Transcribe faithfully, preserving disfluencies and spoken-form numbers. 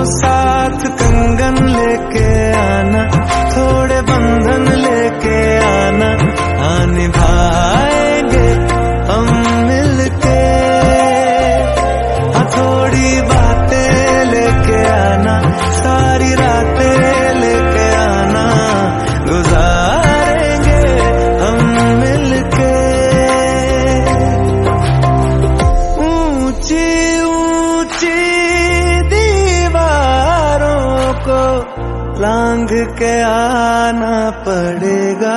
साथ कंगन लेके आना, थोड़े बंधन लेके आना, हाँ निभाएंगे हम मिलके। हाँ थोड़ी बातें लेके आना, सारी रातें लेके आना, गुजारेंगे हम मिलके। ऊंची ऊंची दीवारों को लांघ के आना पड़ेगा,